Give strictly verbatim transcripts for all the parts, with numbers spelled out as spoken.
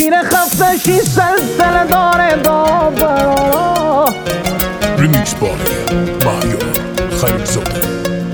شیر خفتشی سلسله داره دابرارا. ریمیکس بای مهیار خلیلزاده.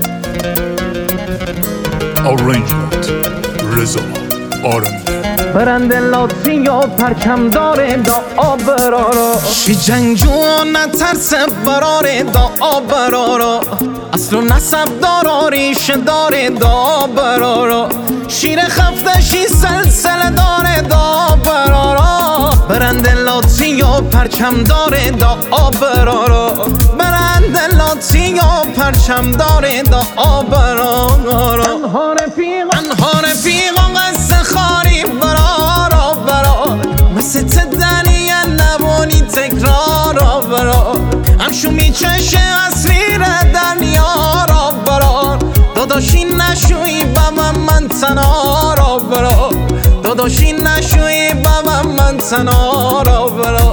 آرنجمنت رضا آرمیده. برنده لاتزیو پرچم داره دا آبرارا. شی جنگجو نترسه براره دا آبرارا. اصل و نسب دارا ریشه داره دا آبرارا. شیر خفتشی سلسله داره دا آبرارا. برنده لاتزیو پرچم داره دا آبرارا. برنده لاتزیو پرچم داره دا آبرارا. انها رفیقا انها رفیقا قصه خاری برارا برار. مثل تدنی نبانی تکرارا برار. همشو میچشه اسیر دنیارا برار. داداشی نشوی بابا من تنارا برار. داداشی نشوی بابا من تنارا برار.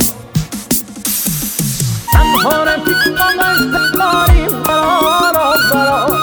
انها رفیقا قصه خاری برارا برار.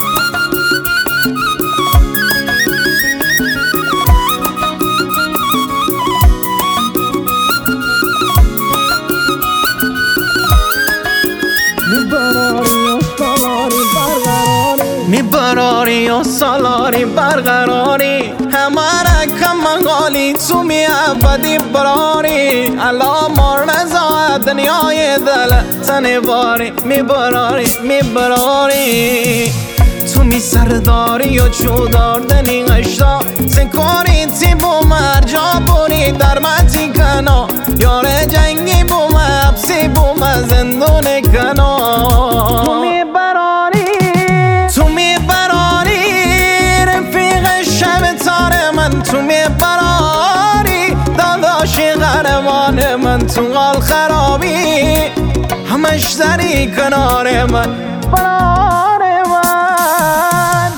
میبراری و سالاری برقراری. همه کم غالی تو می ابدی براری. الا مرنزا دنیای دل تنی باری. میبراری میبراری تو می سرداری و چودار دنی غشتا. سکاری تی بو مرجا بوری در متی کنا. یار جنگی بو محبسی بو مزندون کنا. تو میبراری تو میبراری رفیق شب تار من. تو میبراری داداشی قهرمان من. تو قال خرابی همش داری کنار من. برار من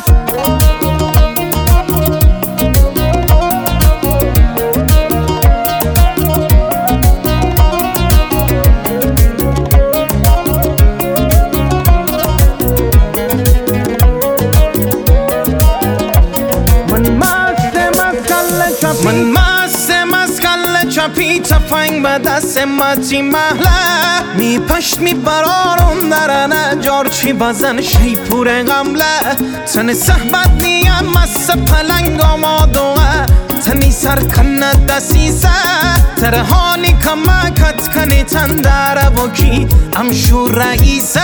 من مست مسکل چپی تفنگ به دست متی محله. می پشت می برارون درنه جارچی بزن شیپور غمله. تن صحبت نیم مست پلنگ آمادوه. تنی سر کنه دسیسه تر حالی کمکت کنی تن در وکی امشو رئیسه.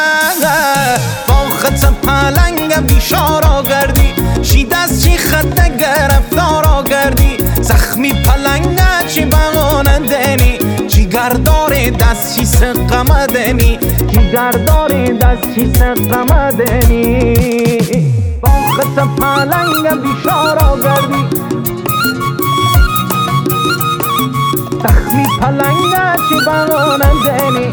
باخت پلنگ بیشارا گردی. شی دست چی خط گرفتارا گردی. زخمی پلنگ چی بغانه دنی. جیگر داری دست چی سقمه دنی. جیگر داری دست چی سقمه دنی. باخت پلنگ بیشارا گردی. زخمی پلنگ چی بغانه دنی.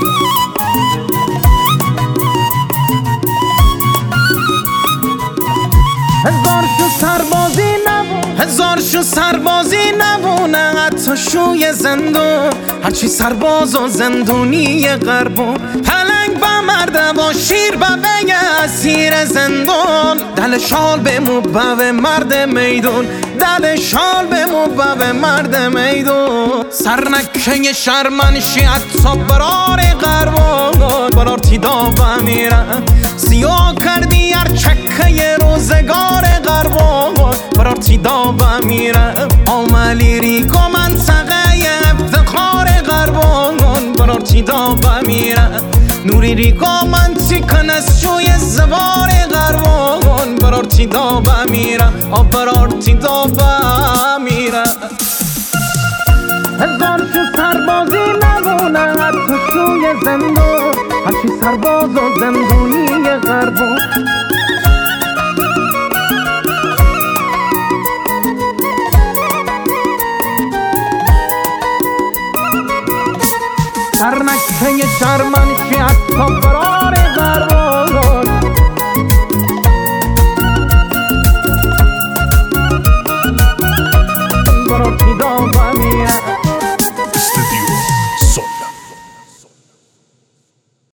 هزار شو سربازی نبون هزار شو سربازی نبونه. حتی شوی زندون هرچی سرباز و زندونی غربون. پلنگ با مرده با شیر با بگه اسیر زندون. دل شال به مبوه مرد میدون. دل شال به مبوه مرد میدون. سرنکه شرمنشی حتی برار غربون. برار تیدا بمیرم سیاه کردی هر چکه روزگار غربون. برار تیدا بمیرم آملی ریکو منطقه افتخار غربون. برار تیدا بمیرم نوری ریکو منطقه نسجوی زوار غربون. برار تیدا بمیرم آب برار تیدا بمیرم. هزار شو سربازی نبونه. حتی شوی زندون هرچی سرباز و زندونی غربون.